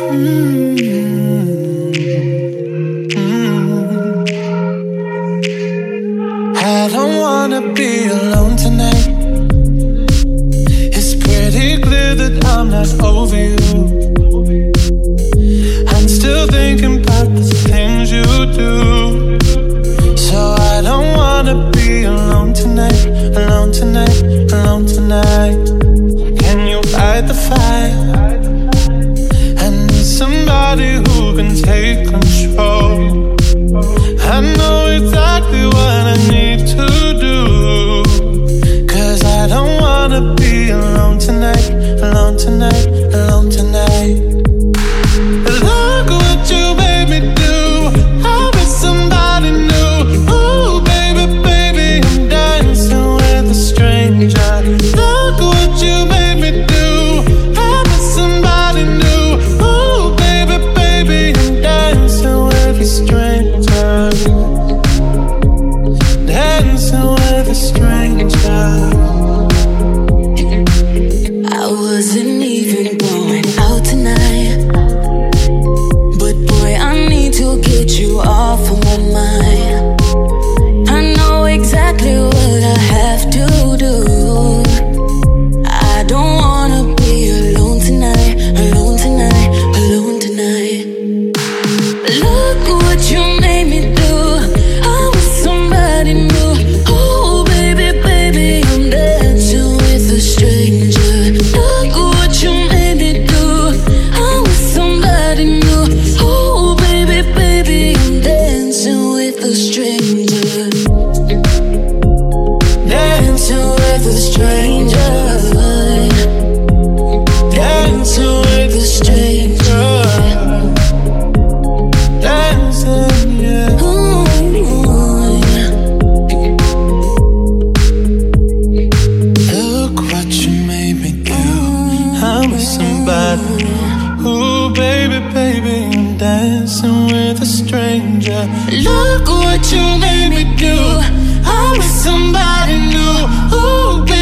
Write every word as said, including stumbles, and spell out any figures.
I don't wanna be alone tonight. It's pretty clear that I'm not over you. I'm still thinking about the things you do. So I don't wanna be alone tonight, alone tonight, alone tonight. Can you fight the fire? I need somebody who can take control. I know exactly what I need to do. Cause I don't wanna be alone tonight, alone tonight, alone tonight. Look what you made me do. I'm with somebody new. Ooh, baby, baby, I'm dancing with a stranger. Look what you made me do. I'm with somebody new. Ooh, baby, baby, I'm dancing with a stranger. Dancing with a stranger. I wasn't even going out tonight, but boy, I need to get you off of my mind. I know exactly what I have to do. I don't wanna be alone tonight, alone tonight, alone tonight. Look what you made me do. I'm with somebody new. Oh baby, baby, I'm dancing with a stranger. Look what you made me do. I'm with somebody new. Oh baby, baby, I'm dancing with a stranger. Dancing with a stranger. Dancing with a stranger. Dancing, yeah. Ooh. Look what you made me do. I'm with somebody. Ooh, baby, baby, I'm dancing with a stranger. Look what you made me do. I'm with somebody new. Ooh, baby.